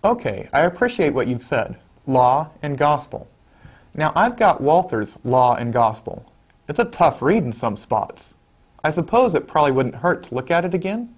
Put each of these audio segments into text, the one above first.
Okay, I appreciate what you've said. Law and gospel. Now, I've got Walther's Law and Gospel. It's a tough read in some spots. I suppose it probably wouldn't hurt to look at it again?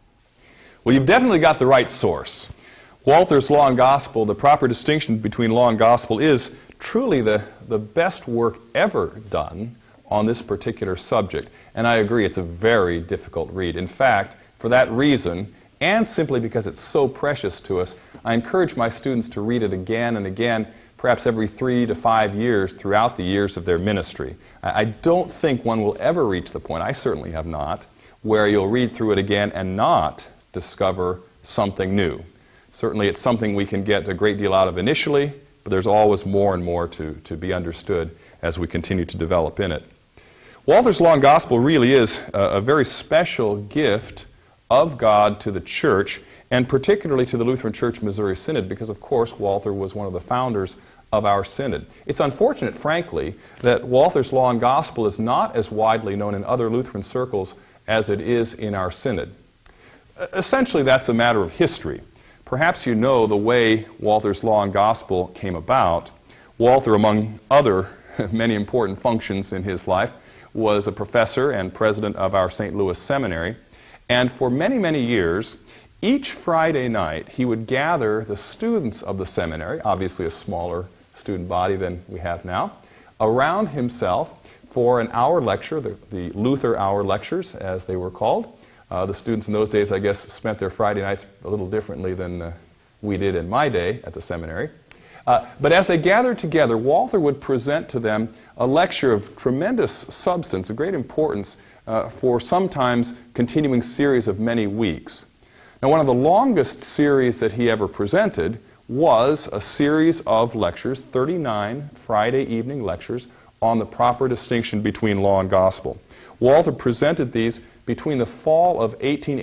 Well, you've definitely got the right source. Walther's Law and Gospel, the proper distinction between law and gospel, is truly the best work ever done on this particular subject. And I agree, it's a very difficult read. In fact, for that reason, and simply because it's so precious to us, I encourage my students to read it again and again, perhaps every 3 to 5 years throughout the years of their ministry. I don't think one will ever reach the point, I certainly have not, where you'll read through it again and not discover something new. Certainly it's something we can get a great deal out of initially, but there's always more and more to be understood as we continue to develop in it. Walther's Law and Gospel really is a very special gift of God to the church, and particularly to the Lutheran Church Missouri Synod, because of course Walther was one of the founders of our synod. It's unfortunate, frankly, that Walther's Law and Gospel is not as widely known in other Lutheran circles as it is in our synod. Essentially, that's a matter of history. Perhaps you know the way Walther's Law and Gospel came about. Walther, among other many important functions in his life, was a professor and president of our St. Louis Seminary. And for many, many years, each Friday night, he would gather the students of the seminary, obviously a smaller student body than we have now, around himself for an hour lecture, the Luther Hour lectures, as they were called. The students in those days, I guess, spent their Friday nights a little differently than we did in my day at the seminary. But as they gathered together, Walther would present to them a lecture of tremendous substance, of great importance, for sometimes continuing series of many weeks. Now, one of the longest series that he ever presented was a series of lectures, 39 Friday evening lectures, on the proper distinction between law and gospel. Walther presented these between the fall of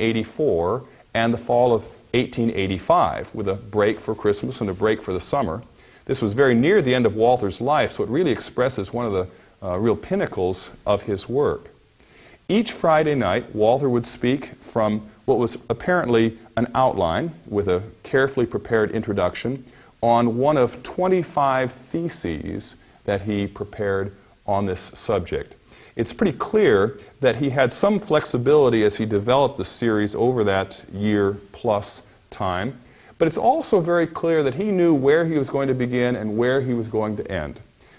1884 and the fall of 1885, with a break for Christmas and a break for the summer. This was very near the end of Walther's life, so it really expresses one of the real pinnacles of his work. Each Friday night, Walther would speak from what was apparently an outline with a carefully prepared introduction on one of 25 theses that he prepared on this subject. It's pretty clear that he had some flexibility as he developed the series over that year-plus time, but it's also very clear that he knew where he was going to begin and where he was going to end.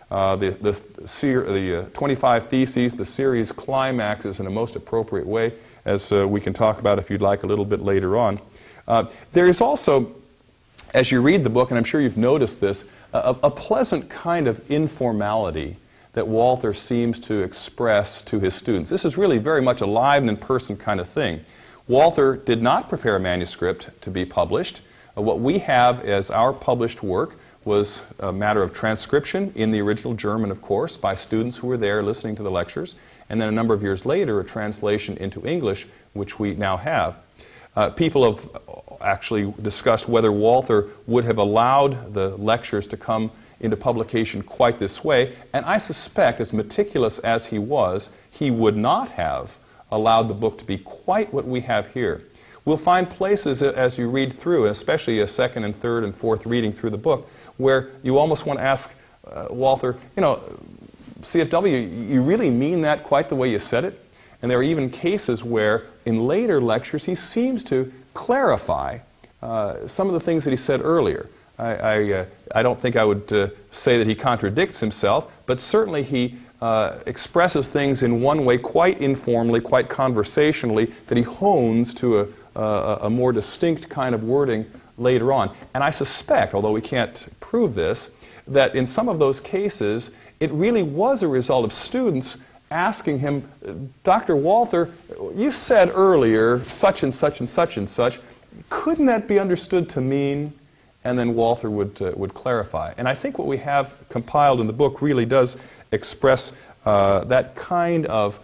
The 25 Theses, the series climaxes in a most appropriate way, as we can talk about if you'd like a little bit later on. There is also, as you read the book, and I'm sure you've noticed this, a pleasant kind of informality that Walther seems to express to his students. This is really very much a live and in-person kind of thing. Walther did not prepare a manuscript to be published. What we have as our published work was a matter of transcription in the original German, of course, by students who were there listening to the lectures, and then a number of years later, a translation into English, which we now have. People have actually discussed whether Walther would have allowed the lectures to come into publication quite this way, and I suspect, as meticulous as he was, he would not have allowed the book to be quite what we have here. We'll find places as you read through, especially a second and third and fourth reading through the book, where you almost want to ask Walther, CFW, you really mean that quite the way you said it? And there are even cases where, in later lectures, he seems to clarify some of the things that he said earlier. I don't think I would say that he contradicts himself, but certainly he expresses things in one way quite informally, quite conversationally, that he hones to a more distinct kind of wording later on. And I suspect, although we can't prove this, that in some of those cases, it really was a result of students asking him, Dr. Walther, you said earlier such and such and such and such. Couldn't that be understood to mean? And then Walther would clarify. And I think what we have compiled in the book really does express that kind of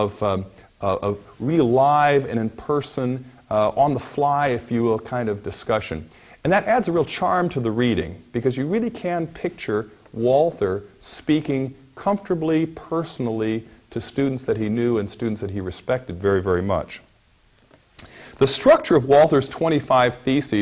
real live and in-person, on the fly, if you will, kind of discussion. And that adds a real charm to the reading, because you really can picture Walther speaking comfortably, personally, to students that he knew and students that he respected very, very much. The structure of Walther's 25 Theses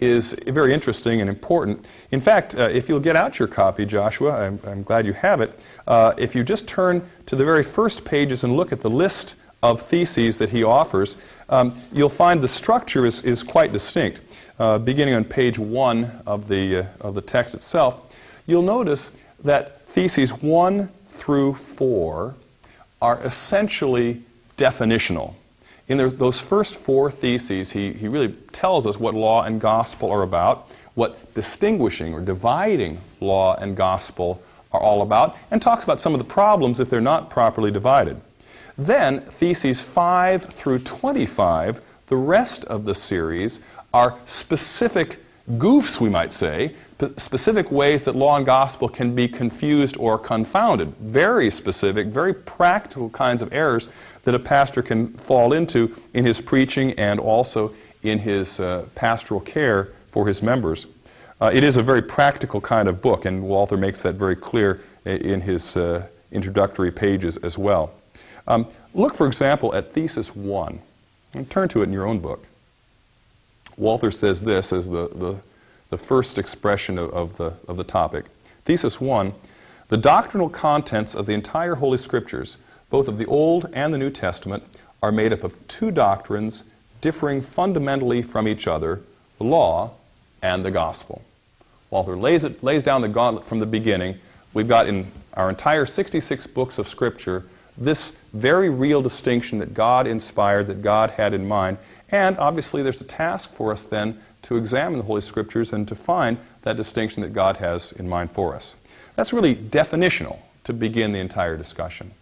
is very interesting and important. In fact, if you'll get out your copy, Joshua, I'm glad you have it. If you just turn to the very first pages and look at the list of theses that he offers, you'll find the structure is quite distinct. Beginning on page 1 of the text itself, you'll notice that theses 1 through 4 are essentially definitional. In those first 4 theses, he really tells us what law and gospel are about, what distinguishing or dividing law and gospel are all about, and talks about some of the problems if they're not properly divided. Then, theses 5 through 25, the rest of the series, are specific goofs, we might say, specific ways that law and gospel can be confused or confounded. Very specific, very practical kinds of errors that a pastor can fall into in his preaching and also in his pastoral care for his members. It is a very practical kind of book, and Walther makes that very clear in his introductory pages as well. Look, for example, at Thesis 1, and turn to it in your own book. Walther says this as the first expression of the topic. Thesis 1, the doctrinal contents of the entire Holy Scriptures, both of the Old and the New Testament, are made up of 2 doctrines differing fundamentally from each other, the law and the gospel. Walther lays down the gauntlet from the beginning. We've got in our entire 66 books of Scripture this very real distinction that God inspired, that God had in mind. And obviously there's a task for us then to examine the Holy Scriptures and to find that distinction that God has in mind for us. That's really definitional to begin the entire discussion.